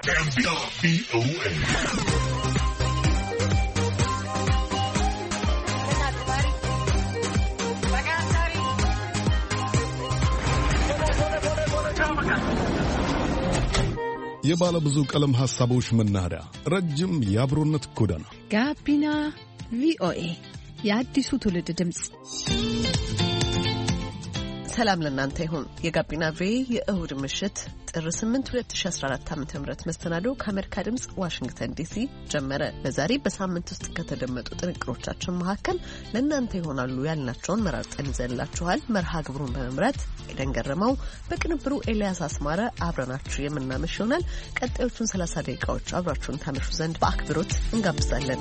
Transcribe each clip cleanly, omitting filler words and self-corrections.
የባለ ብዙ ቀለም ሐሳቦች መናኸሪያ ረጅም የአብሮነት ጎዳና ጋቢና ቪኦኤ የአዲሱ ትውልድ ድምጽ። ሰላም ለእናንተ ይሁን። የጋቢና ቪኦኤ የእሁድ ምሽት ጥር 8 2014 ዓ.ም መስተናዶ ከአሜሪካ ድምጽ ዋሽንግተን ዲሲ ጀመረ። በዛሬ በሳምንት ውስጥ ከተደመጡ ጥንቅሮቻችን መካከል ለእናንተ ይሆናሉ ያልናቸውን መራርጠን ይዘንላችኋል። መርሃ ግብሩን በመምራት ኤደን ገረመው፣ በቅንብሩ ኤልያስ አስማረ አብረናችሁ የምናመሽ ይሆናል። ቀጣዮቹን 30 ደቂቃዎች አብራችሁን ታመሹ ዘንድ በአክብሮት እንጋብዛለን።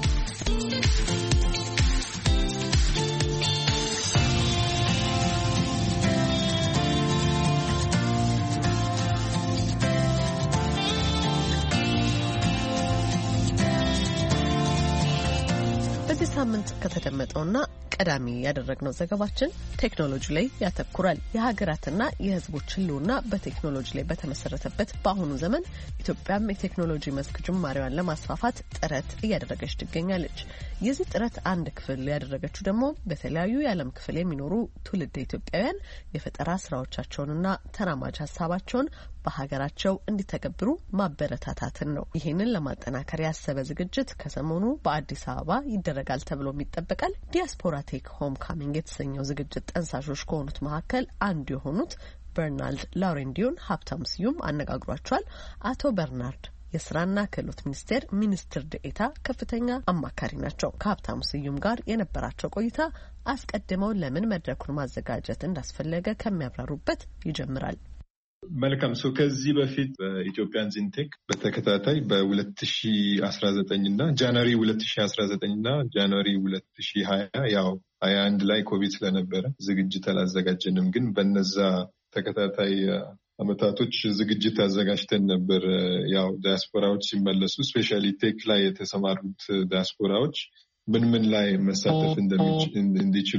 በዚህ ሳምንት ከተደመጠውና ቀዳሚ ያደረግነው ዘገባችን ቴክኖሎጂ ላይ ያተኩራል። የሀገራትና የሕዝቦች ህልውና በቴክኖሎጂ ላይ በተመሰረተበት በአሁኑ ዘመን ኢትዮጵያም የቴክኖሎጂ መስክ ጅማሬዋን ለማስፋፋት ጥረት እያደረገች ትገኛለች። የዚህ ጥረት አንድ ክፍል ያደረገችው ደግሞ በተለያዩ የዓለም ክፍል የሚኖሩ ትውልደ ኢትዮጵያውያን የፈጠራ ስራዎቻቸውንና ተራማጅ ሀሳባቸውን በሀገራቸው እንዲተገብሩ ማበረታታትን ነው። ይህንን ለማጠናከር ያሰበ ዝግጅት ከሰሞኑ በአዲስ አበባ ይደረጋል ተብሎ ይጠበቃል። ዲያስፖራ ቴክ ሆም ካሚንግ የተሰኘው ዝግጅት ጠንሳሾች ከሆኑት መካከል አንዱ የሆኑት በርናርድ ላውሬንዲዮን ሀብታሙ ስዩም አነጋግሯቸዋል። አቶ በርናርድ የስራና ክህሎት ሚኒስቴር ሚኒስትር ዴኤታ ከፍተኛ አማካሪ ናቸው። ከሀብታሙ ስዩም ጋር የነበራቸው ቆይታ አስቀድመው ለምን መድረኩን ማዘጋጀት እንዳስፈለገ ከሚያብራሩበት ይጀምራል። መልካም ሰው ከዚህ በፊት በኢትዮጵያን ዚንቴክ በተከታታይ በ2019 እና ጃንዋሪ 2019 እና ጃንዋሪ 2020 ያው 21 ላይ ኮቪድ ስለነበረ ዝግጅት አላዘጋጀንም። ግን በነዛ ተከታታይ አመታቶች ዝግጅት አዘጋጅተን ነበር። ያው ዲያስፖራዎች ሲመለሱ ስፔሻሊ ቴክ ላይ የተሰማሩት ዲያስፖራዎች ምን ላይ መሳተፍ እንዲችሉ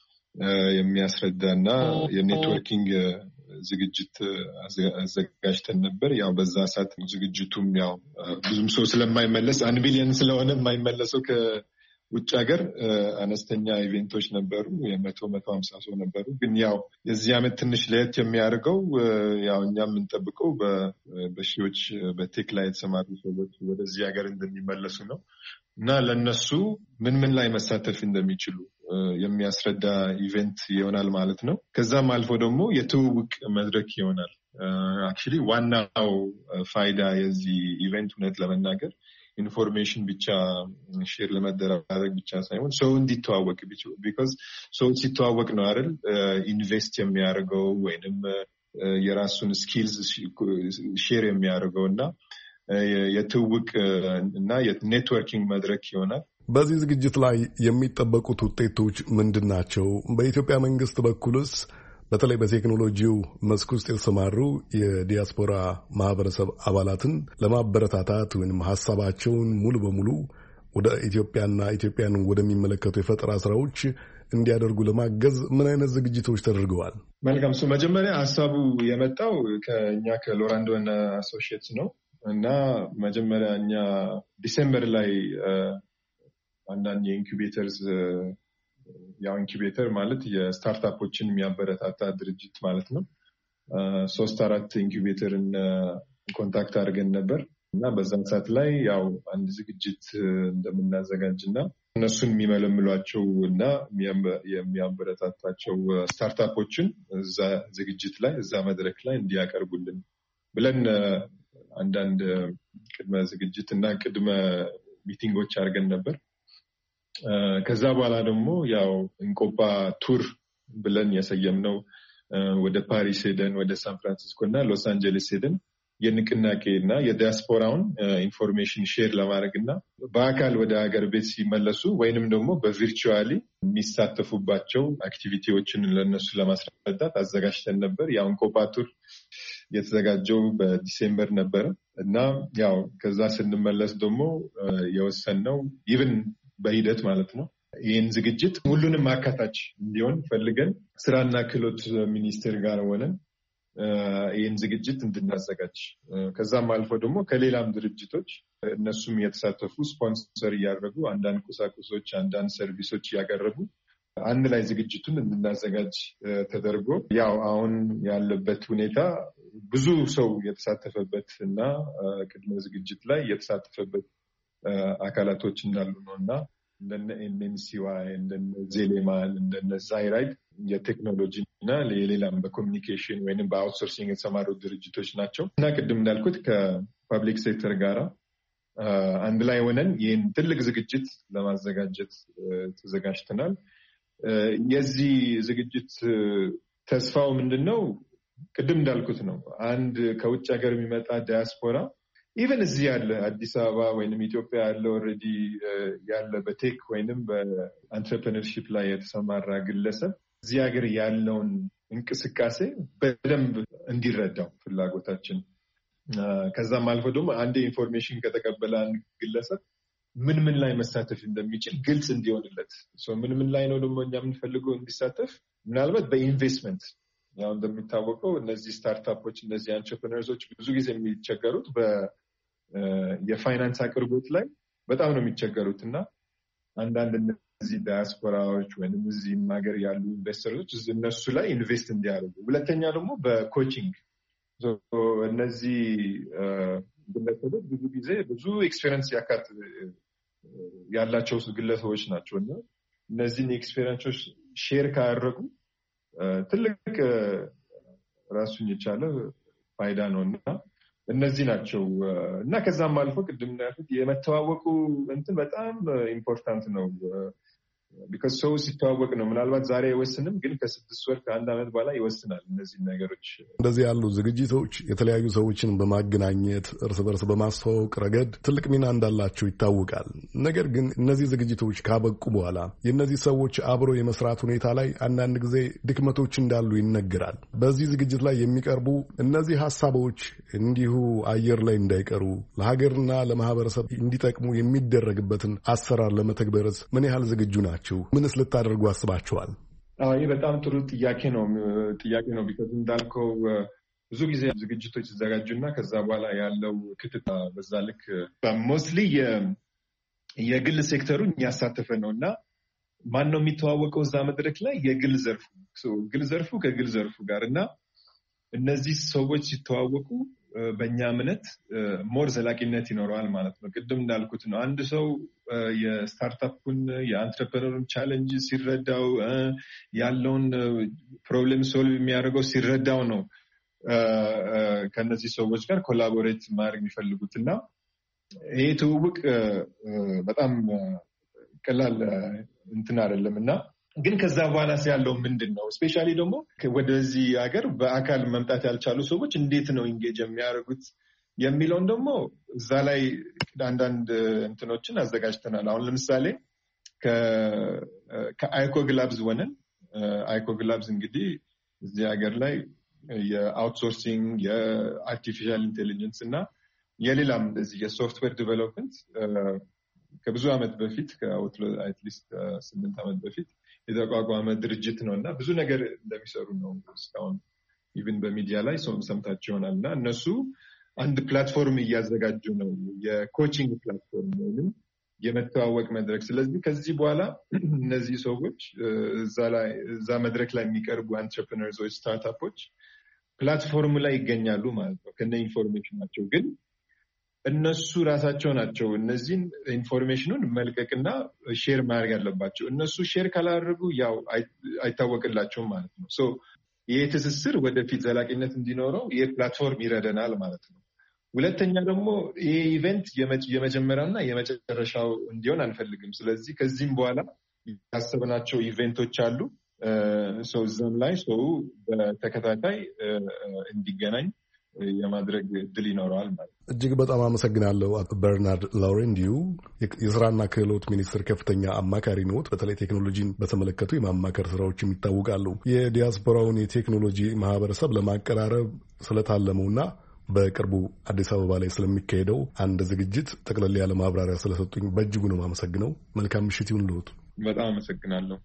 የሚያስረዳና የኔትወርኪንግ ዝግጅት አዘጋጅተን ነበር። ያው በዛ ሰዓት ዝግጅቱም ያው ብዙም ሰው ስለማይመለስ 1 ቢሊዮን ስለሆነ የማይመለሰው ከውጭ ሀገር አነስተኛ ኢቨንቶች ነበሩ። የ150 ሰው ነበሩ። ግን ያው የዚህ ዓመት ትንሽ ለየት የሚያደርገው ያው እኛ የምንጠብቀው በሺዎች በቴክ ላይ የተሰማሩ ሰዎች ወደዚህ ሀገር እንደሚመለሱ ነው እና ለነሱ ምን ላይ መሳተፍ እንደሚችሉ የሚያስረዳ ኢቨንት ይሆናል ማለት ነው። ከዛም አልፎ ደግሞ የትውውቅ መድረክ ይሆናል። አክቹሊ ዋናው ፋይዳ የዚህ ኢቨንት እውነት ለመናገር ኢንፎርሜሽን ብቻ ሼር ለመደራረግ ብቻ ሳይሆን ሰው እንዲተዋወቅ ቢኮዝ ሰው ሲተዋወቅ ነው አይደል ኢንቨስት የሚያደርገው ወይንም የራሱን ስኪልስ ሼር የሚያደርገው እና የትውውቅ እና የኔትወርኪንግ መድረክ ይሆናል። በዚህ ዝግጅት ላይ የሚጠበቁት ውጤቶች ምንድን ናቸው? በኢትዮጵያ መንግስት በኩልስ በተለይ በቴክኖሎጂው መስክ ውስጥ የተሰማሩ የዲያስፖራ ማህበረሰብ አባላትን ለማበረታታት ወይም ሀሳባቸውን ሙሉ በሙሉ ወደ ኢትዮጵያና ኢትዮጵያን ወደሚመለከቱ የፈጠራ ስራዎች እንዲያደርጉ ለማገዝ ምን አይነት ዝግጅቶች ተደርገዋል? መልካም ሰው መጀመሪያ ሀሳቡ የመጣው ከኛ ከሎራንዶና አሶሺየትስ ነው እና መጀመሪያ እኛ ዲሴምበር ላይ አንዳንድ የኢንኩቤተርስ ያው ኢንኩቤተር ማለት የስታርታፖችን የሚያበረታታ ድርጅት ማለት ነው። 3-4 ኢንኩቤተርን ኮንታክት አድርገን ነበር እና በዛን ሰዓት ላይ ያው አንድ ዝግጅት እንደምናዘጋጅና እነሱን የሚመለምሏቸው እና የሚያበረታታቸው ስታርታፖችን እዛ ዝግጅት ላይ እዛ መድረክ ላይ እንዲያቀርቡልን ብለን አንዳንድ ቅድመ ዝግጅት እና ቅድመ ሚቲንጎች አድርገን ነበር። ከዛ በኋላ ደግሞ ያው እንቆባ ቱር ብለን የሰየምነው ወደ ፓሪስ ሄደን ወደ ሳን ፍራንሲስኮ እና ሎስ አንጀለስ ሄደን የንቅናቄ እና የዲያስፖራውን ኢንፎርሜሽን ሼር ለማድረግ እና በአካል ወደ ሀገር ቤት ሲመለሱ ወይንም ደግሞ በቪርቹዋሊ የሚሳተፉባቸው አክቲቪቲዎችን ለነሱ ለማስረዳት አዘጋጅተን ነበር። ያው እንቆባ ቱር የተዘጋጀው በዲሴምበር ነበረ እና ያው ከዛ ስንመለስ ደግሞ የወሰንነው ኢቭን በሂደት ማለት ነው ይህን ዝግጅት ሁሉንም አካታች እንዲሆን ፈልገን ስራና ክህሎት ሚኒስቴር ጋር ሆነን ይህን ዝግጅት እንድናዘጋጅ ከዛም አልፎ ደግሞ ከሌላም ድርጅቶች እነሱም የተሳተፉ ስፖንሰር እያደረጉ አንዳንድ ቁሳቁሶች፣ አንዳንድ ሰርቪሶች እያቀረቡ አንድ ላይ ዝግጅቱን እንድናዘጋጅ ተደርጎ ያው አሁን ያለበት ሁኔታ ብዙ ሰው የተሳተፈበት እና ቅድመ ዝግጅት ላይ የተሳተፈበት አካላቶች እንዳሉ ነው እና እንደነ ኤንኤንሲዋይ፣ እንደነ ዜሌማል፣ እንደነ ዛይራይድ የቴክኖሎጂ እና ሌላም በኮሚኒኬሽን ወይም በአውትሶርሲንግ የተሰማሩ ድርጅቶች ናቸው እና ቅድም እንዳልኩት ከፐብሊክ ሴክተር ጋራ አንድ ላይ ሆነን ይህን ትልቅ ዝግጅት ለማዘጋጀት ተዘጋጅተናል። የዚህ ዝግጅት ተስፋው ምንድን ነው? ቅድም እንዳልኩት ነው። አንድ ከውጭ ሀገር የሚመጣ ዲያስፖራ ኢቨን እዚህ ያለ አዲስ አበባ ወይንም ኢትዮጵያ ያለ ኦልሬዲ ያለ በቴክ ወይንም በአንትረፕረነርሺፕ ላይ የተሰማራ ግለሰብ እዚህ ሀገር ያለውን እንቅስቃሴ በደንብ እንዲረዳው ፍላጎታችን። ከዛም አልፎ ደግሞ አንድ ኢንፎርሜሽን ከተቀበለ አንድ ግለሰብ ምን ላይ መሳተፍ እንደሚችል ግልጽ እንዲሆንለት። ምን ላይ ነው ደግሞ እኛ የምንፈልገው እንዲሳተፍ? ምናልባት በኢንቨስትመንት ያው እንደሚታወቀው እነዚህ ስታርታፖች እነዚህ አንትረፕረነርሶች ብዙ ጊዜ የሚቸገሩት የፋይናንስ አቅርቦት ላይ በጣም ነው የሚቸገሩት እና አንዳንድ እነዚህ ዳያስፖራዎች ወይም እዚህ ሀገር ያሉ ኢንቨስተሮች እነሱ ላይ ኢንቨስት እንዲያደርጉ። ሁለተኛ ደግሞ በኮቺንግ እነዚህ ግለሰቦች ብዙ ጊዜ ብዙ ኤክስፔሪንስ ያላቸው ግለሰቦች ናቸው እና እነዚህን ኤክስፔሪንሶች ሼር ካደረጉ ትልቅ ራሱን የቻለ ፋይዳ ነው እና እነዚህ ናቸው እና ከዛም አልፎ ቅድም እንዳልኩት የመተዋወቁ እንትን በጣም ኢምፖርታንት ነው። ቢካዝ ሰው ሲተዋወቅ ነው ምናልባት ዛሬ አይወስንም፣ ግን ከ6 ወር ከ1 ዓመት በኋላ ይወስናል። እነዚህ ነገሮች እንደዚህ ያሉ ዝግጅቶች የተለያዩ ሰዎችን በማገናኘት እርስ በርስ በማስተዋወቅ ረገድ ትልቅ ሚና እንዳላቸው ይታወቃል። ነገር ግን እነዚህ ዝግጅቶች ካበቁ በኋላ የእነዚህ ሰዎች አብሮ የመስራት ሁኔታ ላይ አንዳንድ ጊዜ ድክመቶች እንዳሉ ይነገራል። በዚህ ዝግጅት ላይ የሚቀርቡ እነዚህ ሀሳቦች እንዲሁ አየር ላይ እንዳይቀሩ ለሀገርና ለማህበረሰብ እንዲጠቅሙ የሚደረግበትን አሰራር ለመተግበርስ ምን ያህል ዝግጁ ናቸው? ምንስ ልታደርጉ አስባችኋል? ይህ በጣም ጥሩ ጥያቄ ነው። ቢካዝ እንዳልከው ብዙ ጊዜ ዝግጅቶች ይዘጋጁና ከዛ በኋላ ያለው ክትትል በዛ ልክ ሞስትሊ የግል ሴክተሩን እያሳተፈ ነው እና ማን ነው የሚተዋወቀው እዛ መድረክ ላይ? የግል ዘርፉ ከግል ዘርፉ ጋር እና እነዚህ ሰዎች ሲተዋወቁ በእኛ እምነት ሞር ዘላቂነት ይኖረዋል ማለት ነው። ቅድም እንዳልኩት ነው። አንድ ሰው የስታርታፑን የአንትረፕረነሩን ቻሌንጅ ሲረዳው ያለውን ፕሮብሌም ሶልቭ የሚያደርገው ሲረዳው ነው ከነዚህ ሰዎች ጋር ኮላቦሬት ማድረግ የሚፈልጉት እና ይሄ ትውውቅ በጣም ቀላል እንትን አይደለም እና ግን ከዛ በኋላ ያለው ምንድን ነው? ስፔሻሊ ደግሞ ወደዚህ ሀገር በአካል መምጣት ያልቻሉ ሰዎች እንዴት ነው ኢንጌጅ የሚያደርጉት የሚለውን ደግሞ እዛ ላይ አንዳንድ እንትኖችን አዘጋጅተናል። አሁን ለምሳሌ ከአይኮግላብስ ሆነን አይኮግላብስ እንግዲህ እዚህ ሀገር ላይ የአውትሶርሲንግ የአርቲፊሻል ኢንቴሊጀንስ እና የሌላም እንደዚህ የሶፍትዌር ዲቨሎፕመንት ከብዙ ዓመት በፊት አትሊስት 8 ዓመት በፊት የተቋቋመ ድርጅት ነው እና ብዙ ነገር እንደሚሰሩ ነው እስካሁን ኢቭን በሚዲያ ላይ ሰምታችሁ ይሆናል እና እነሱ አንድ ፕላትፎርም እያዘጋጁ ነው፣ የኮቺንግ ፕላትፎርም ወይም የመተዋወቅ መድረክ። ስለዚህ ከዚህ በኋላ እነዚህ ሰዎች እዛ መድረክ ላይ የሚቀርቡ አንትረፕረነርሶች፣ ስታርታፖች ፕላትፎርሙ ላይ ይገኛሉ ማለት ነው ከነ ኢንፎርሜሽናቸው። ግን እነሱ ራሳቸው ናቸው እነዚህን ኢንፎርሜሽኑን መልቀቅና ሼር ማድረግ ያለባቸው። እነሱ ሼር ካላደረጉ ያው አይታወቅላቸውም ማለት ነው። ይህ ትስስር ወደፊት ዘላቂነት እንዲኖረው ይህ ፕላትፎርም ይረደናል ማለት ነው። ሁለተኛ ደግሞ ይህ ኢቨንት የመጀመሪያውና የመጨረሻው እንዲሆን አንፈልግም። ስለዚህ ከዚህም በኋላ ያሰብናቸው ኢቨንቶች አሉ። እዛም ላይ ሰው በተከታታይ እንዲገናኝ የማድረግ እድል ይኖረዋል ማለት ነው። እጅግ በጣም አመሰግናለሁ። በርናርድ ላውሬንዲዩ የስራና ክህሎት ሚኒስትር ከፍተኛ አማካሪ ኖት። በተለይ ቴክኖሎጂን በተመለከቱ የማማከር ስራዎችም ይታወቃሉ። የዲያስፖራውን የቴክኖሎጂ ማህበረሰብ ለማቀራረብ ስለታለመውና በቅርቡ አዲስ አበባ ላይ ስለሚካሄደው አንድ ዝግጅት ጠቅለል ያለ ማብራሪያ ስለሰጡኝ በእጅጉ ነው የማመሰግነው። መልካም ምሽት ይሁን ልዎት። በጣም አመሰግናለሁ።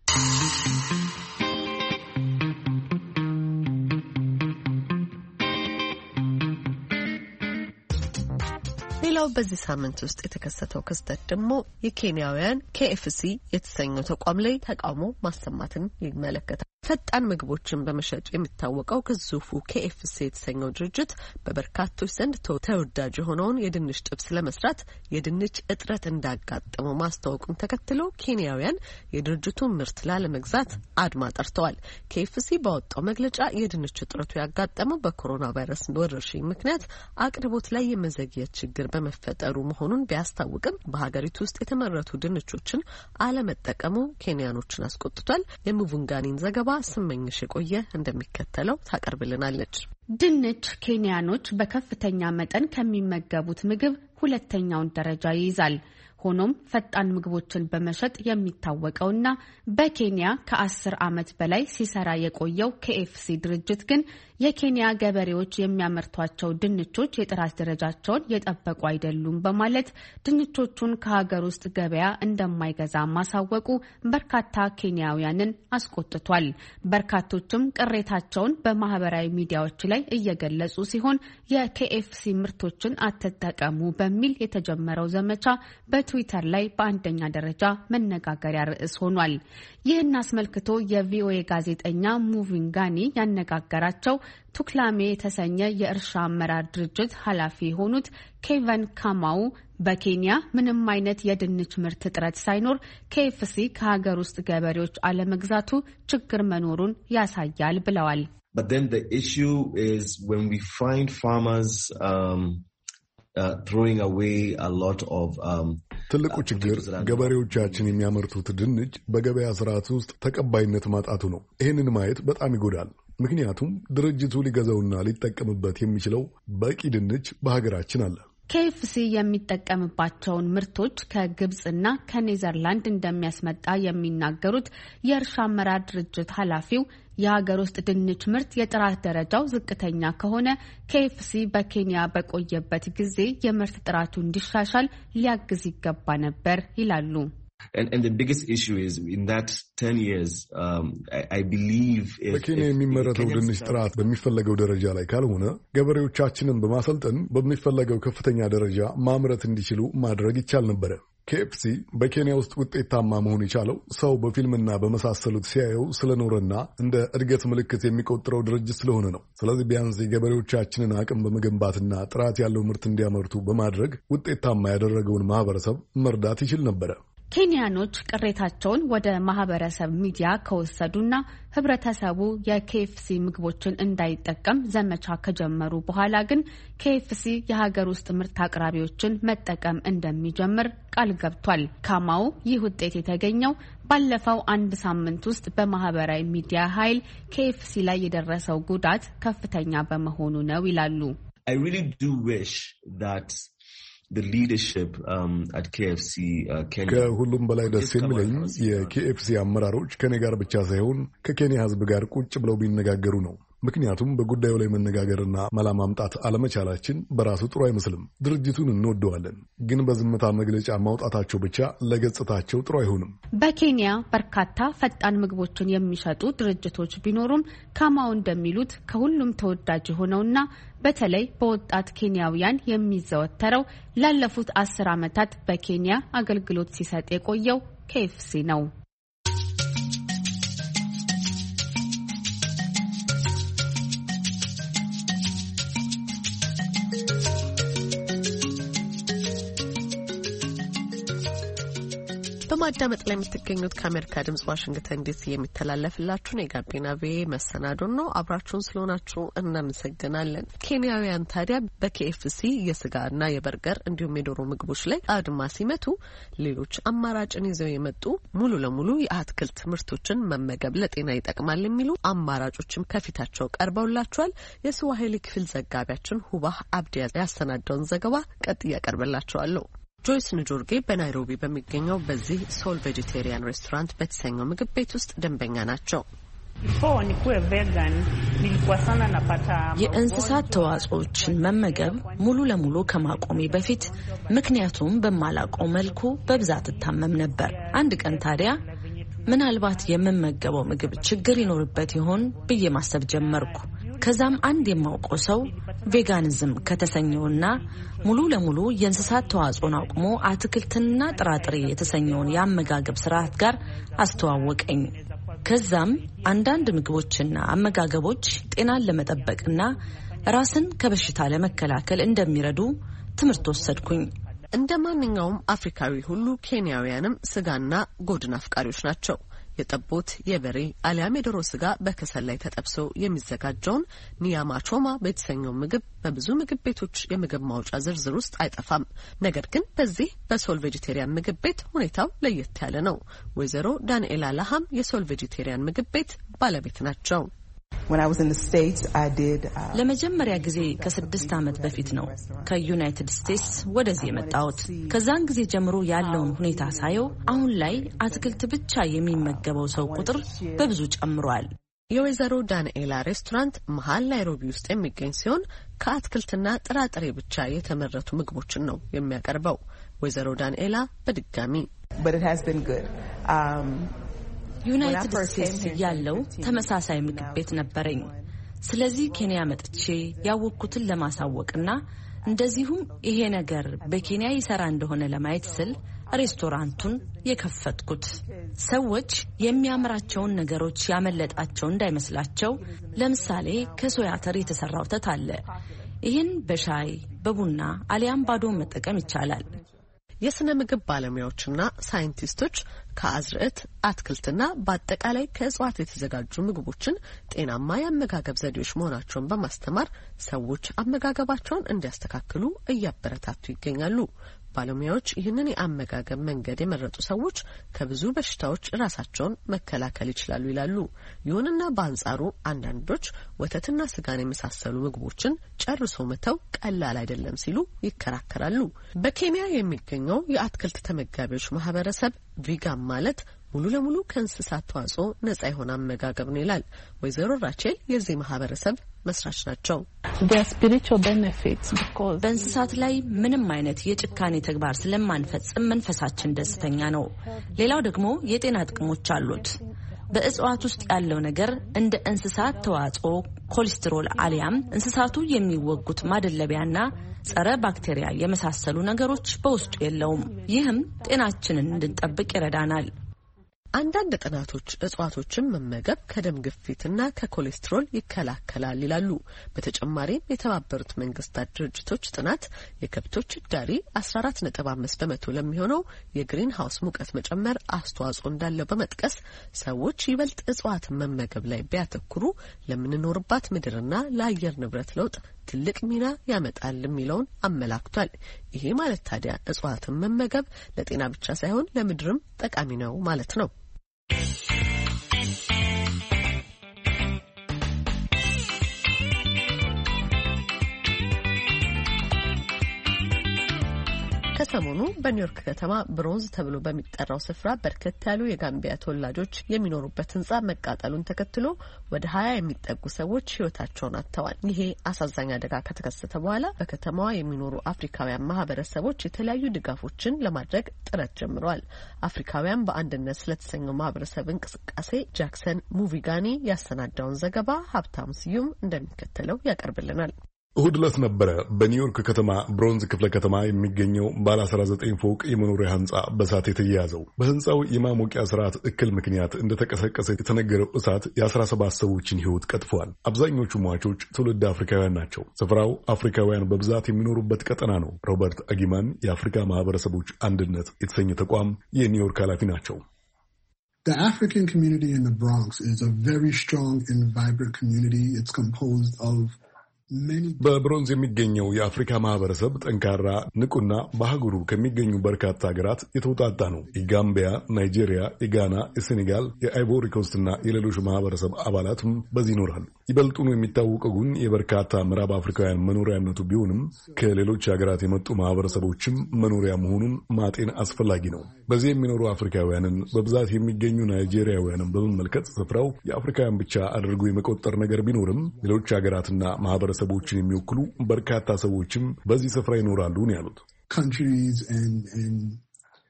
ሌላው በዚህ ሳምንት ውስጥ የተከሰተው ክስተት ደግሞ የኬንያውያን KFC የተሰኘው ተቋም ላይ ተቃውሞ ማሰማትን ይመለከታል። ፈጣን ምግቦችን በመሸጥ የሚታወቀው ግዙፉ KFC የተሰኘው ድርጅት በበርካቶች ዘንድ ተወዳጅ የሆነውን የድንች ጥብስ ለመስራት የድንች እጥረት እንዳጋጠመው ማስታወቁን ተከትሎ ኬንያውያን የድርጅቱን ምርት ላለመግዛት አድማ ጠርተዋል። KFC ባወጣው መግለጫ የድንች እጥረቱ ያጋጠመው በኮሮና ቫይረስ ወረርሽኝ ምክንያት አቅርቦት ላይ የመዘግየት ችግር በመፈጠሩ መሆኑን ቢያስታውቅም በሀገሪቱ ውስጥ የተመረቱ ድንቾችን አለመጠቀሙ ኬንያኖችን አስቆጥቷል። የሙቡንጋኒን ዘገባ ስመኝሽ የቆየ እንደሚከተለው ታቀርብልናለች። ድንች ኬንያኖች በከፍተኛ መጠን ከሚመገቡት ምግብ ሁለተኛውን ደረጃ ይይዛል። ሆኖም ፈጣን ምግቦችን በመሸጥ የሚታወቀውና በኬንያ ከ10 ዓመት በላይ ሲሰራ የቆየው KFC ድርጅት ግን የኬንያ ገበሬዎች የሚያመርቷቸው ድንቾች የጥራት ደረጃቸውን የጠበቁ አይደሉም በማለት ድንቾቹን ከሀገር ውስጥ ገበያ እንደማይገዛ ማሳወቁ በርካታ ኬንያውያንን አስቆጥቷል። በርካቶችም ቅሬታቸውን በማህበራዊ ሚዲያዎች ላይ እየገለጹ ሲሆን የKFC ምርቶችን አትጠቀሙ በሚል የተጀመረው ዘመቻ በትዊተር ላይ በአንደኛ ደረጃ መነጋገሪያ ርዕስ ሆኗል። ይህን አስመልክቶ የቪኦኤ ጋዜጠኛ ሙቪንጋኒ ያነጋገራቸው ቱክላሜ የተሰኘ የእርሻ አመራር ድርጅት ኃላፊ የሆኑት ኬቨን ካማው በኬንያ ምንም አይነት የድንች ምርት እጥረት ሳይኖር KFC ከሀገር ውስጥ ገበሬዎች አለመግዛቱ ችግር መኖሩን ያሳያል ብለዋል። But then the issue is when we find farmers throwing away a lot of ትልቁ ችግር ገበሬዎቻችን የሚያመርቱት ድንች በገበያ ስርዓት ውስጥ ተቀባይነት ማጣቱ ነው። ይህንን ማየት በጣም ይጎዳል። ምክንያቱም ድርጅቱ ሊገዛውና ሊጠቀምበት የሚችለው በቂ ድንች በሀገራችን አለ። KFC የሚጠቀምባቸውን ምርቶች ከግብጽና ከኔዘርላንድ እንደሚያስመጣ የሚናገሩት የእርሻ አመራር ድርጅት ኃላፊው የሀገር ውስጥ ድንች ምርት የጥራት ደረጃው ዝቅተኛ ከሆነ KFC በኬንያ በቆየበት ጊዜ የምርት ጥራቱ እንዲሻሻል ሊያግዝ ይገባ ነበር ይላሉ። And the biggest issue is in that 10 years, I believe በኬንያ የሚመረተው ድንች ጥራት በሚፈለገው ደረጃ ላይ ካልሆነ ገበሬዎቻችንን በማሰልጠን በሚፈለገው ከፍተኛ ደረጃ ማምረት እንዲችሉ ማድረግ ይቻል ነበረ። KFC በኬንያ ውስጥ ውጤታማ መሆን የቻለው ሰው በፊልምና በመሳሰሉት ሲያየው ስለኖረና እንደ እድገት ምልክት የሚቆጥረው ድርጅት ስለሆነ ነው። ስለዚህ ቢያንስ የገበሬዎቻችንን አቅም በመገንባትና ጥራት ያለው ምርት እንዲያመርቱ በማድረግ ውጤታማ ያደረገውን ማህበረሰብ መርዳት ይችል ነበረ። ኬንያኖች ቅሬታቸውን ወደ ማህበረሰብ ሚዲያ ከወሰዱና ህብረተሰቡ የKFC ምግቦችን እንዳይጠቀም ዘመቻ ከጀመሩ በኋላ ግን KFC የሀገር ውስጥ ምርት አቅራቢዎችን መጠቀም እንደሚጀምር ቃል ገብቷል። ካማው ይህ ውጤት የተገኘው ባለፈው አንድ ሳምንት ውስጥ በማህበራዊ ሚዲያ ኃይል KFC ላይ የደረሰው ጉዳት ከፍተኛ በመሆኑ ነው ይላሉ። I really do wish that the leadership at KFC ከሁሉም በላይ ደስ የሚለኝ የKFC አመራሮች ከኔ ጋር ብቻ ሳይሆን ከኬንያ ህዝብ ጋር ቁጭ ብለው ቢነጋገሩ ነው። ምክንያቱም በጉዳዩ ላይ መነጋገርና መላ ማምጣት አለመቻላችን በራሱ ጥሩ አይመስልም። ድርጅቱን እንወደዋለን፣ ግን በዝምታ መግለጫ ማውጣታቸው ብቻ ለገጽታቸው ጥሩ አይሆንም። በኬንያ በርካታ ፈጣን ምግቦችን የሚሸጡ ድርጅቶች ቢኖሩም ካማው እንደሚሉት ከሁሉም ተወዳጅ የሆነውና በተለይ በወጣት ኬንያውያን የሚዘወተረው ላለፉት 10 ዓመታት በኬንያ አገልግሎት ሲሰጥ የቆየው KFC ነው። በማዳመጥ ላይ የምትገኙት ከአሜሪካ ድምጽ ዋሽንግተን ዲሲ የሚተላለፍላችሁን የጋቢና ቪኦኤ መሰናዶን ነው። አብራችሁን ስለሆናችሁ እናመሰግናለን። ኬንያውያን ታዲያ በKFC የስጋና የበርገር እንዲሁም የዶሮ ምግቦች ላይ አድማ ሲመቱ ሌሎች አማራጭን ይዘው የመጡ ሙሉ ለሙሉ የአትክልት ምርቶችን መመገብ ለጤና ይጠቅማል የሚሉ አማራጮችም ከፊታቸው ቀርበውላቸዋል። የስዋሂሊ ክፍል ዘጋቢያችን ሁባህ አብዲያ ያሰናዳውን ዘገባ ቀጥዬ ያቀርብላችኋለሁ። ጆይስ ንጆርጌ በናይሮቢ በሚገኘው በዚህ ሶል ቬጂቴሪያን ሬስቶራንት በተሰኘው ምግብ ቤት ውስጥ ደንበኛ ናቸው። የእንስሳት ተዋጽኦችን መመገብ ሙሉ ለሙሉ ከማቆሜ በፊት ምክንያቱም በማላውቀው መልኩ በብዛት እታመም ነበር። አንድ ቀን ታዲያ ምናልባት የምመገበው ምግብ ችግር ይኖርበት ይሆን ብዬ ማሰብ ጀመርኩ። ከዛም አንድ የማውቀው ሰው ቬጋኒዝም ከተሰኘውና ሙሉ ለሙሉ የእንስሳት ተዋጽኦን አቁሞ አትክልትና ጥራጥሬ የተሰኘውን የአመጋገብ ስርዓት ጋር አስተዋወቀኝ። ከዛም አንዳንድ ምግቦችና አመጋገቦች ጤናን ለመጠበቅና ራስን ከበሽታ ለመከላከል እንደሚረዱ ትምህርት ወሰድኩኝ። እንደ ማንኛውም አፍሪካዊ ሁሉ ኬንያውያንም ስጋና ጎድን አፍቃሪዎች ናቸው። የጠቦት፣ የበሬ አሊያም የዶሮ ስጋ በከሰል ላይ ተጠብሶ የሚዘጋጀውን ኒያማ ቾማ በተሰኘው ምግብ በብዙ ምግብ ቤቶች የምግብ ማውጫ ዝርዝር ውስጥ አይጠፋም። ነገር ግን በዚህ በሶል ቬጂቴሪያን ምግብ ቤት ሁኔታው ለየት ያለ ነው። ወይዘሮ ዳንኤላ ላሃም የሶል ቬጂቴሪያን ምግብ ቤት ባለቤት ናቸው። ለመጀመሪያ ጊዜ ከ6 ዓመት በፊት ነው ከዩናይትድ ስቴትስ ወደዚህ የመጣሁት። ከዛን ጊዜ ጀምሮ ያለውን ሁኔታ ሳየው አሁን ላይ አትክልት ብቻ የሚመገበው ሰው ቁጥር በብዙ ጨምሯል። የወይዘሮ ዳንኤላ ሬስቶራንት መሀል ናይሮቢ ውስጥ የሚገኝ ሲሆን ከአትክልትና ጥራጥሬ ብቻ የተመረቱ ምግቦችን ነው የሚያቀርበው። ወይዘሮ ዳንኤላ በድጋሚ ዩናይትድ ስቴትስ ያለው ተመሳሳይ ምግብ ቤት ነበረኝ። ስለዚህ ኬንያ መጥቼ ያወቅኩትን ለማሳወቅና እንደዚሁም ይሄ ነገር በኬንያ ይሰራ እንደሆነ ለማየት ስል ሬስቶራንቱን የከፈትኩት። ሰዎች የሚያምራቸውን ነገሮች ያመለጣቸው እንዳይመስላቸው። ለምሳሌ ከሶያ አተር የተሰራ ወተት አለ። ይህን በሻይ በቡና አሊያም ባዶ መጠቀም ይቻላል። የስነ ምግብ ባለሙያዎችና ሳይንቲስቶች ከአዝርዕት አትክልትና በአጠቃላይ ከእጽዋት የተዘጋጁ ምግቦችን ጤናማ የአመጋገብ ዘዴዎች መሆናቸውን በማስተማር ሰዎች አመጋገባቸውን እንዲያስተካክሉ እያበረታቱ ይገኛሉ። ባለሙያዎች ይህንን የአመጋገብ መንገድ የመረጡ ሰዎች ከብዙ በሽታዎች ራሳቸውን መከላከል ይችላሉ ይላሉ። ይሁንና በአንጻሩ አንዳንዶች ወተትና ስጋን የመሳሰሉ ምግቦችን ጨርሶ መተው ቀላል አይደለም ሲሉ ይከራከራሉ። በኬንያ የሚገኘው የአትክልት ተመጋቢዎች ማህበረሰብ ቪጋን ማለት ሙሉ ለሙሉ ከእንስሳት ተዋጽኦ ነጻ የሆነ አመጋገብ ነው ይላል። ወይዘሮ ራቼል የዚህ ማህበረሰብ መስራች ናቸው። በእንስሳት ላይ ምንም አይነት የጭካኔ ተግባር ስለማንፈጽም መንፈሳችን ደስተኛ ነው። ሌላው ደግሞ የጤና ጥቅሞች አሉት። በእጽዋት ውስጥ ያለው ነገር እንደ እንስሳት ተዋጽኦ ኮሌስትሮል አሊያም እንስሳቱ የሚወጉት ማደለቢያና ጸረ ባክቴሪያ የመሳሰሉ ነገሮች በውስጡ የለውም። ይህም ጤናችንን እንድንጠብቅ ይረዳናል። አንዳንድ ጥናቶች እጽዋቶችን መመገብ ከደም ግፊትና ከኮሌስትሮል ይከላከላል ይላሉ። በተጨማሪም የተባበሩት መንግስታት ድርጅቶች ጥናት የከብቶች ዳሪ 14.5% ለሚሆነው የግሪን ሃውስ ሙቀት መጨመር አስተዋጽኦ እንዳለው በመጥቀስ ሰዎች ይበልጥ እጽዋትን መመገብ ላይ ቢያተኩሩ ለምንኖርባት ምድርና ለአየር ንብረት ለውጥ ትልቅ ሚና ያመጣል የሚለውን አመላክቷል። ይሄ ማለት ታዲያ እጽዋትን መመገብ ለጤና ብቻ ሳይሆን ለምድርም ጠቃሚ ነው ማለት ነው። ከሰሞኑ በኒውዮርክ ከተማ ብሮንዝ ተብሎ በሚጠራው ስፍራ በርከት ያሉ የጋምቢያ ተወላጆች የሚኖሩበት ህንጻ መቃጠሉን ተከትሎ ወደ 20 የሚጠጉ ሰዎች ህይወታቸውን አጥተዋል። ይሄ አሳዛኝ አደጋ ከተከሰተ በኋላ በከተማዋ የሚኖሩ አፍሪካውያን ማህበረሰቦች የተለያዩ ድጋፎችን ለማድረግ ጥረት ጀምረዋል። አፍሪካውያን በአንድነት ስለተሰኘው ማህበረሰብ እንቅስቃሴ ጃክሰን ሙቪጋኒ ያሰናዳውን ዘገባ ሀብታም ስዩም እንደሚከተለው ያቀርብልናል። እሁድ ዕለት ነበረ በኒውዮርክ ከተማ ብሮንዝ ክፍለ ከተማ የሚገኘው ባለ 19 ፎቅ የመኖሪያ ህንጻ በእሳት የተያያዘው። በህንጻው የማሞቂያ ስርዓት እክል ምክንያት እንደተቀሰቀሰ የተነገረው እሳት የ17 ሰዎችን ህይወት ቀጥፏል። አብዛኞቹ ሟቾች ትውልድ አፍሪካውያን ናቸው። ስፍራው አፍሪካውያን በብዛት የሚኖሩበት ቀጠና ነው። ሮበርት አጊማን የአፍሪካ ማህበረሰቦች አንድነት የተሰኘ ተቋም የኒውዮርክ ኃላፊ ናቸው። The African community in the Bronx is a very strong and vibrant community. It's composed of በብሮንዝ የሚገኘው የአፍሪካ ማህበረሰብ ጠንካራ፣ ንቁና በአህጉሩ ከሚገኙ በርካታ ሀገራት የተውጣጣ ነው። የጋምቢያ፣ ናይጄሪያ፣ የጋና፣ የሴኔጋል፣ የአይቮሪ ኮስትና የሌሎች ማህበረሰብ አባላትም በዚህ ይኖራሉ። ይበልጡኑ የሚታወቀው ግን የበርካታ ምዕራብ አፍሪካውያን መኖሪያነቱ ቢሆንም ከሌሎች ሀገራት የመጡ ማህበረሰቦችም መኖሪያ መሆኑን ማጤን አስፈላጊ ነው። በዚህ የሚኖሩ አፍሪካውያንን በብዛት የሚገኙ ናይጄሪያውያንን በመመልከት ስፍራው የአፍሪካውያን ብቻ አድርጎ የመቆጠር ነገር ቢኖርም ሌሎች ሀገራትና ማህበረሰቦችን የሚወክሉ በርካታ ሰዎችም በዚህ ስፍራ ይኖራሉ ነው ያሉት።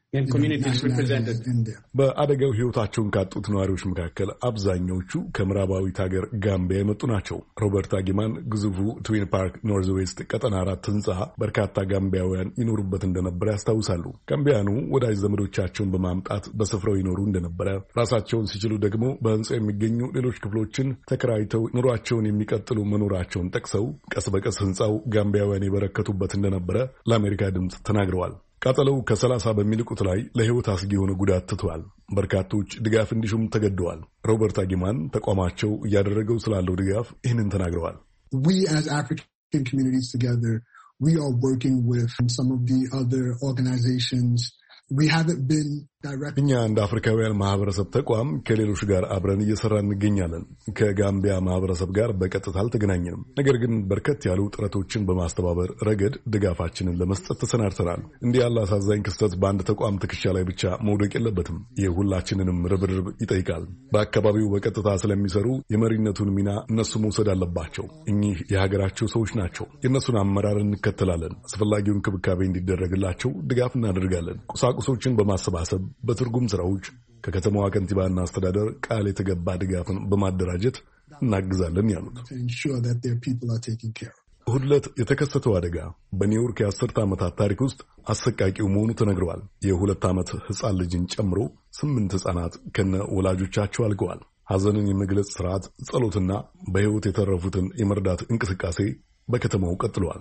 በአደጋው ህይወታቸውን ካጡት ነዋሪዎች መካከል አብዛኛዎቹ ከምዕራባዊት ሀገር ጋምቢያ የመጡ ናቸው። ሮበርት አጊማን ግዙፉ ትዊን ፓርክ ኖርዝ ዌስት ቀጠና 4 ህንፃ በርካታ ጋምቢያውያን ይኖሩበት እንደነበረ ያስታውሳሉ። ጋምቢያኑ ወዳጅ ዘመዶቻቸውን በማምጣት በስፍራው ይኖሩ እንደነበረ፣ ራሳቸውን ሲችሉ ደግሞ በህንፃው የሚገኙ ሌሎች ክፍሎችን ተከራይተው ኑሯቸውን የሚቀጥሉ መኖራቸውን ጠቅሰው ቀስ በቀስ ህንፃው ጋምቢያውያን የበረከቱበት እንደነበረ ለአሜሪካ ድምፅ ተናግረዋል። ቃጠለው ከ30 በሚልቁት ላይ ለህይወት አስጊ የሆነ ጉዳት ትቷል። በርካቶች ድጋፍ እንዲሹም ተገደዋል። ሮበርት አጊማን ተቋማቸው እያደረገው ስላለው ድጋፍ ይህንን ተናግረዋል። We as African communities together, we are working with some of the other organizations. We haven't been directly. እኛ እንደ አፍሪካውያን ማህበረሰብ ተቋም ከሌሎች ጋር አብረን እየሰራን እንገኛለን። ከጋምቢያ ማህበረሰብ ጋር በቀጥታ አልተገናኘንም። ነገር ግን በርከት ያሉ ጥረቶችን በማስተባበር ረገድ ድጋፋችንን ለመስጠት ተሰናድተናል። እንዲህ ያለ አሳዛኝ ክስተት በአንድ ተቋም ትከሻ ላይ ብቻ መውደቅ የለበትም። የሁላችንንም ርብርብ ይጠይቃል። በአካባቢው በቀጥታ ስለሚሰሩ የመሪነቱን ሚና እነሱ መውሰድ አለባቸው። እኚህ የሀገራቸው ሰዎች ናቸው። የእነሱን አመራር እንከተላለን። አስፈላጊውን ክብካቤ እንዲደረግላቸው ድጋፍ እናደርጋለን። ቁሳቁሶችን በማሰባሰብ በትርጉም ስራዎች ከከተማዋ ከንቲባና አስተዳደር ቃል የተገባ ድጋፍን በማደራጀት እናግዛለን ያሉት። እሁድ ዕለት የተከሰተው አደጋ በኒውዮርክ የ10 ዓመታት ታሪክ ውስጥ አሰቃቂው መሆኑ ተነግረዋል። የ2 ዓመት ሕፃን ልጅን ጨምሮ 8 ሕፃናት ከነ ወላጆቻቸው አልቀዋል። ሐዘንን የመግለጽ ስርዓት፣ ጸሎትና በሕይወት የተረፉትን የመርዳት እንቅስቃሴ በከተማው ቀጥለዋል።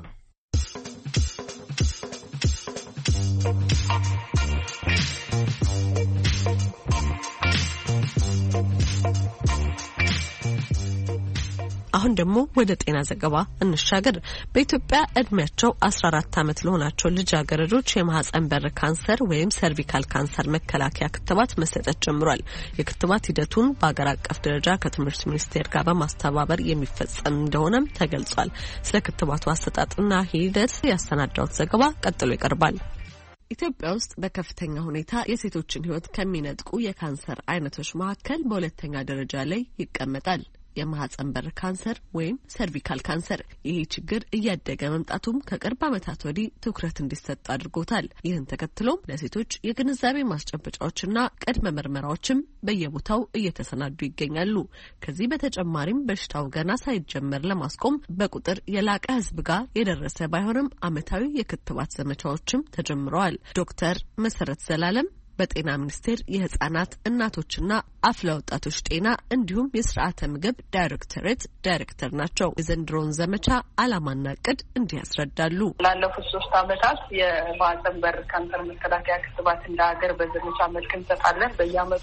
አሁን ደግሞ ወደ ጤና ዘገባ እንሻገር። በኢትዮጵያ እድሜያቸው 14 ዓመት ለሆናቸው ልጃገረዶች የማህጸን በር ካንሰር ወይም ሰርቪካል ካንሰር መከላከያ ክትባት መሰጠት ጀምሯል። የክትባት ሂደቱን በአገር አቀፍ ደረጃ ከትምህርት ሚኒስቴር ጋር በማስተባበር የሚፈጸም እንደሆነም ተገልጿል። ስለ ክትባቱ አሰጣጥና ሂደት ያሰናዳውት ዘገባ ቀጥሎ ይቀርባል። ኢትዮጵያ ውስጥ በከፍተኛ ሁኔታ የሴቶችን ሕይወት ከሚነጥቁ የካንሰር አይነቶች መካከል በሁለተኛ ደረጃ ላይ ይቀመጣል የማህጸን በር ካንሰር ወይም ሰርቪካል ካንሰር። ይህ ችግር እያደገ መምጣቱም ከቅርብ ዓመታት ወዲህ ትኩረት እንዲሰጥ አድርጎታል። ይህን ተከትሎም ለሴቶች የግንዛቤ ማስጨበጫዎችና ቅድመ ምርመራዎችም በየቦታው እየተሰናዱ ይገኛሉ። ከዚህ በተጨማሪም በሽታው ገና ሳይጀመር ለማስቆም በቁጥር የላቀ ሕዝብ ጋር የደረሰ ባይሆንም ዓመታዊ የክትባት ዘመቻዎችም ተጀምረዋል። ዶክተር መሰረት ዘላለም በጤና ሚኒስቴር የህጻናት እናቶችና አፍላ ወጣቶች ጤና እንዲሁም የስርዓተ ምግብ ዳይሬክተሬት ዳይሬክተር ናቸው። የዘንድሮውን ዘመቻ ዓላማና እቅድ እንዲህ ያስረዳሉ። ላለፉት 3 ዓመታት የማህጸን በር ካንሰር መከላከያ ክትባት እንደ ሀገር በዘመቻ መልክ እንሰጣለን። በየዓመቱ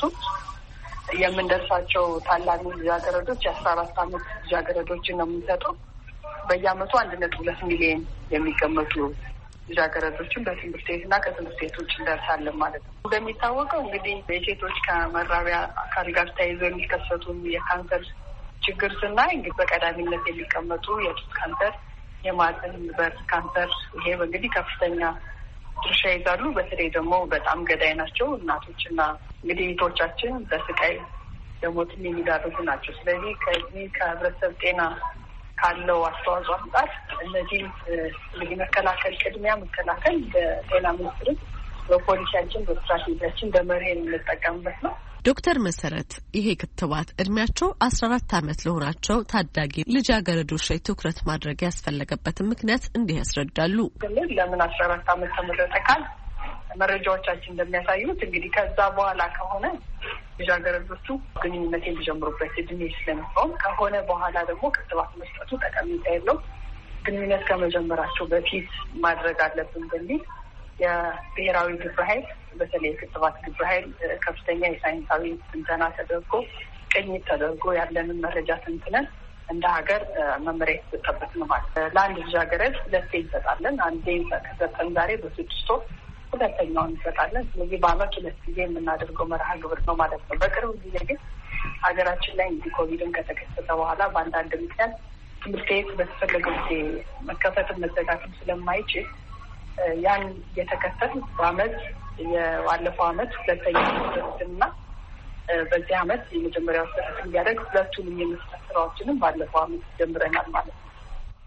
የምንደርሳቸው ታላሚ ልጃገረዶች የ14 ዓመት ልጃገረዶችን ነው የምንሰጠው። በየዓመቱ 1.2 ሚሊዮን የሚገመቱ ልጃገረዶችን በትምህርት ቤትና ከትምህርት ቤት ውጭ እንደርሳለን ማለት ነው። እንደሚታወቀው እንግዲህ የሴቶች ከመራቢያ አካል ጋር ተያይዞ የሚከሰቱ የካንሰር ችግር ስናይ እንግዲህ በቀዳሚነት የሚቀመጡ የጡት ካንሰር፣ የማህጸን በር ካንሰር ይሄ እንግዲህ ከፍተኛ ድርሻ ይዛሉ። በተለይ ደግሞ በጣም ገዳይ ናቸው። እናቶችና እንግዲህ እህቶቻችን በስቃይ ለሞትም የሚዳርጉ ናቸው። ስለዚህ ከዚህ ከህብረተሰብ ጤና ካለው አስተዋጽኦ አንጻር እነዚህ እንግዲህ ቅድሚያ መከላከል በጤና ሚኒስቴር በፖሊሲያችን በስትራቴጂያችን በመርህ የምንጠቀምበት ነው። ዶክተር መሰረት ይሄ ክትባት እድሜያቸው 14 ዓመት ለሆናቸው ታዳጊ ልጃገረዶች ላይ ትኩረት ማድረግ ያስፈለገበትን ምክንያት እንዲህ ያስረዳሉ። ለምን 14 ዓመት ተመረጠ ካል መረጃዎቻችን እንደሚያሳዩት እንግዲህ ከዛ በኋላ ከሆነ ልጃገረዶቹ ግንኙነት የሚጀምሩበት እድሜ ስለሚሆን ከሆነ በኋላ ደግሞ ክትባት መስጠቱ ጠቀሜታ የለው ግንኙነት ከመጀመራቸው በፊት ማድረግ አለብን በሚል የብሔራዊ ግብረ ኃይል በተለይ የክትባት ግብረ ኃይል ከፍተኛ የሳይንሳዊ ትንተና ተደርጎ ቅኝት ተደርጎ ያለንን መረጃ ትንትነን እንደ ሀገር መመሪያ የተሰጠበት ነው ማለት ለአንድ ልጃገረድ 2 እንሰጣለን። አንዴ ከሰጠን ዛሬ በ6 ወር ሁለተኛውን እንሰጣለን። ስለዚህ በአመት 2 ጊዜ የምናደርገው መርሃ ግብር ነው ማለት ነው። በቅርብ ጊዜ ግን ሀገራችን ላይ እንዲህ ኮቪድን ከተከሰተ በኋላ በአንዳንድ ምክንያት ትምህርት ቤት በተፈለገው ጊዜ መከፈትም መዘጋትም ስለማይችል ያን የተከተል በአመት የባለፈው አመት ሁለተኛው እና በዚህ አመት የመጀመሪያው ስርዓት እንዲያደርግ ሁለቱንም የመስጠት ስራዎችንም ባለፈው አመት ጀምረናል ማለት ነው።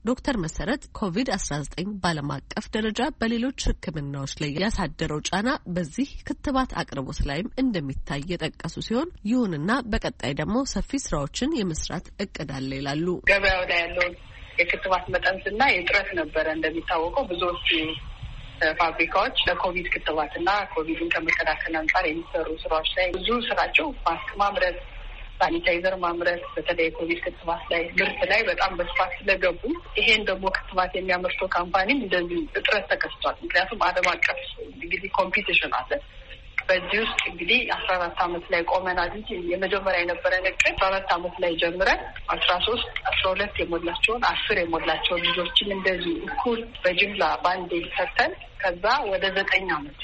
ዶክተር መሰረት ኮቪድ-19 በዓለም አቀፍ ደረጃ በሌሎች ሕክምናዎች ላይ ያሳደረው ጫና በዚህ ክትባት አቅርቦት ላይም እንደሚታይ የጠቀሱ ሲሆን ይሁንና በቀጣይ ደግሞ ሰፊ ስራዎችን የመስራት እቅድ አለ ይላሉ። ገበያው ላይ ያለው የክትባት መጠን ስናይ እጥረት ነበረ። እንደሚታወቀው ብዙዎቹ ፋብሪካዎች ለኮቪድ ክትባትና ኮቪድን ከመከላከል አንጻር የሚሰሩ ስራዎች ላይ ብዙ ስራቸው ማስክ ማምረት፣ ሳኒታይዘር ማምረት፣ በተለይ የኮቪድ ክትባት ላይ ምርት ላይ በጣም በስፋት ስለገቡ ይሄን ደግሞ ክትባት የሚያመርተው ካምፓኒም እንደዚህ እጥረት ተከስቷል። ምክንያቱም ዓለም አቀፍ እንግዲህ ኮምፒቲሽን አለ። በዚህ ውስጥ እንግዲህ 14 ዓመት ላይ ቆመናል እንጂ የመጀመሪያ የነበረን እቅድ 14 ዓመት ላይ ጀምረን 13፣ 12 የሞላቸውን 10 የሞላቸውን ልጆችን እንደዚህ እኩል በጅምላ ባንዴ ሰጥተን ከዛ ወደ 9 ዓመት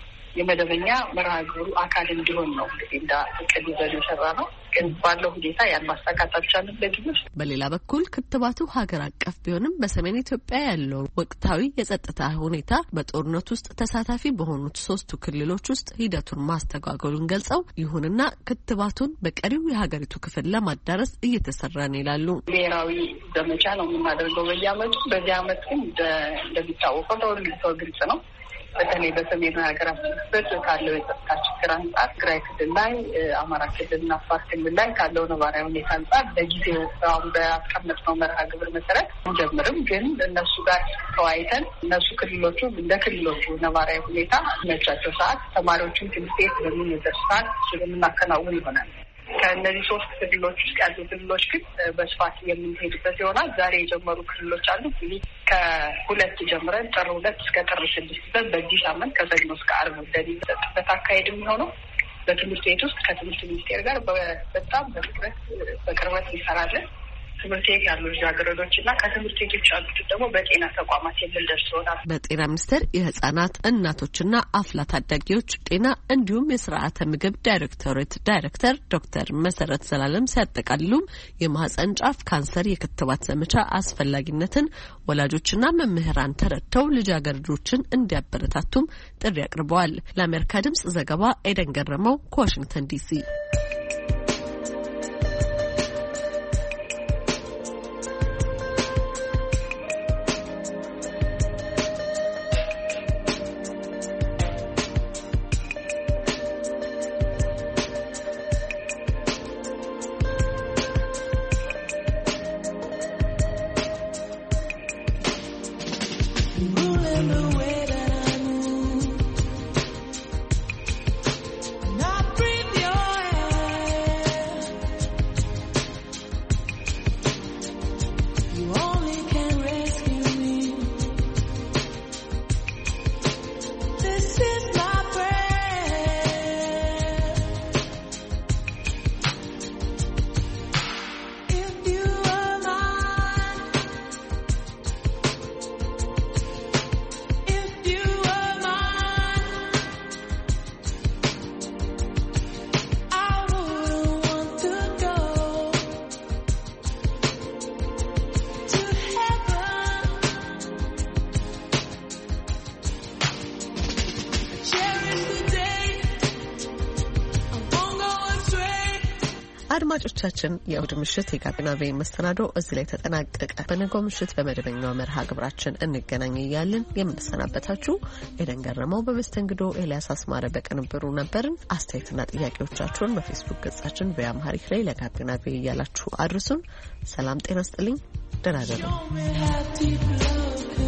የመደበኛ መርሃ ግብሩ አካል እንዲሆን ነው እንግዲህ እንደ እቅድ ይዘን የሰራ ነው። ግን ባለው ሁኔታ ያን ማሳካት አልቻልንም ለጊዜው። በሌላ በኩል ክትባቱ ሀገር አቀፍ ቢሆንም በሰሜን ኢትዮጵያ ያለው ወቅታዊ የጸጥታ ሁኔታ በጦርነት ውስጥ ተሳታፊ በሆኑት 3 ክልሎች ውስጥ ሂደቱን ማስተጓጎሉን ገልጸው ይሁንና ክትባቱን በቀሪው የሀገሪቱ ክፍል ለማዳረስ እየተሰራ ነው ይላሉ። ብሔራዊ ዘመቻ ነው የምናደርገው በየዓመቱ። በዚህ ዓመት ግን እንደሚታወቀው ለሁሉም ሰው ግልጽ ነው። በተለይ በሰሜኑ ሀገራችን ክፍል ካለው የጸጥታ ችግር አንጻር ትግራይ ክልል ላይ፣ አማራ ክልልና አፋር ክልል ላይ ካለው ነባራዊ ሁኔታ አንጻር በጊዜው አሁን በአስቀመጥነው መርሃ ግብር መሰረት እንጀምርም። ግን እነሱ ጋር ተወያይተን እነሱ ክልሎቹ እንደ ክልሎቹ ነባራዊ ሁኔታ መቻቸው ሰዓት ተማሪዎችን ትምህርት ቤት በሚመዘር ሰዓት የምናከናውን ይሆናል። ከእነዚህ 3 ክልሎች ውስጥ ያሉ ክልሎች ግን በስፋት የምንሄድበት ይሆናል። ዛሬ የጀመሩ ክልሎች አሉ። እንግዲህ ከ2 ጀምረን ጥር 2 እስከ ጥር 6 በዚህ ሳምንት ከሰኞ እስከ ዓርብ እንደሚሰጥበት አካሄድ የሚሆነው በትምህርት ቤት ውስጥ ከትምህርት ሚኒስቴር ጋር በጣም በቅርበት እንሰራለን። ትምህርት ቤት ያሉ ልጃገረዶች እና ከትምህርት ቤቶች ያሉት ደግሞ በጤና ተቋማት የምንደርስ ይሆናል። በጤና ሚኒስቴር የህጻናት እናቶችና አፍላ ታዳጊዎች ጤና እንዲሁም የስርዓተ ምግብ ዳይሬክቶሬት ዳይሬክተር ዶክተር መሰረት ዘላለም ሲያጠቃልሉም የማህጸን ጫፍ ካንሰር የክትባት ዘመቻ አስፈላጊነትን ወላጆችና መምህራን ተረድተው ልጃገረዶችን እንዲያበረታቱም ጥሪ አቅርበዋል። ለአሜሪካ ድምጽ ዘገባ ኤደን ገረመው ከዋሽንግተን ዲሲ። አድማጮቻችን የእሁድ ምሽት የጋቢና ቬ መሰናዶ እዚህ ላይ ተጠናቀቀ። በነገው ምሽት በመደበኛው መርሃ ግብራችን እንገናኝ እያልን የምንሰናበታችሁ ኤደን ገረመው በመስተንግዶ፣ ኤልያስ አስማረ በቅንብሩ ነበርን። አስተያየትና ጥያቄዎቻችሁን በፌስቡክ ገጻችን በአምሃሪክ ላይ ለጋቢና ቬ እያላችሁ አድርሱን። ሰላም ጤና ስጥልኝ። ደህና ደሩ።